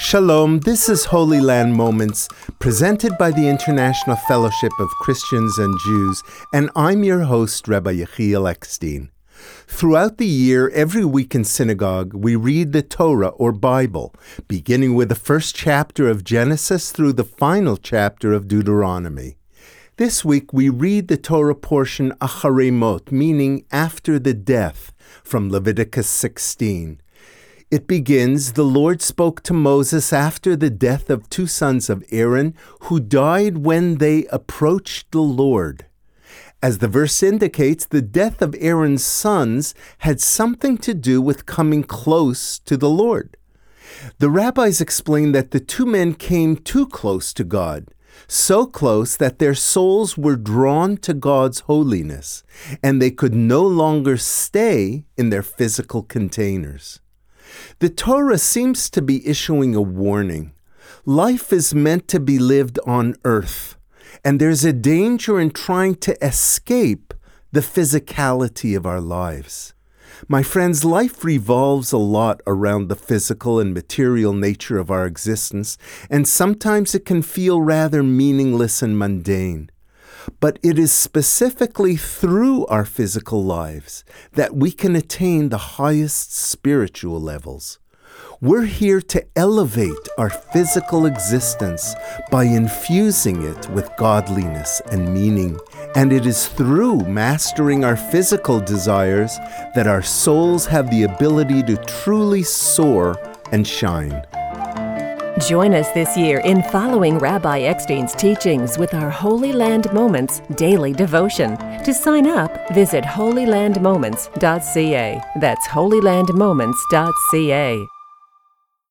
Shalom, this is Holy Land Moments, presented by the International Fellowship of Christians and Jews, and I'm your host, Rabbi Yechiel Eckstein. Throughout the year, every week in synagogue, we read the Torah or Bible, beginning with the first chapter of Genesis through the final chapter of Deuteronomy. This week, we read the Torah portion Acharei Mot, meaning after the death, from Leviticus 16. It begins, the Lord spoke to Moses after the death of two sons of Aaron, who died when they approached the Lord. As the verse indicates, the death of Aaron's sons had something to do with coming close to the Lord. The rabbis explain that the two men came too close to God, so close that their souls were drawn to God's holiness, and they could no longer stay in their physical containers. The Torah seems to be issuing a warning. Life is meant to be lived on earth, and there's a danger in trying to escape the physicality of our lives. My friends, life revolves a lot around the physical and material nature of our existence, and sometimes it can feel rather meaningless and mundane. But it is specifically through our physical lives that we can attain the highest spiritual levels. We're here to elevate our physical existence by infusing it with godliness and meaning. And it is through mastering our physical desires that our souls have the ability to truly soar and shine. Join us this year in following Rabbi Eckstein's teachings with our Holy Land Moments daily devotion. To sign up, visit holylandmoments.ca. That's holylandmoments.ca.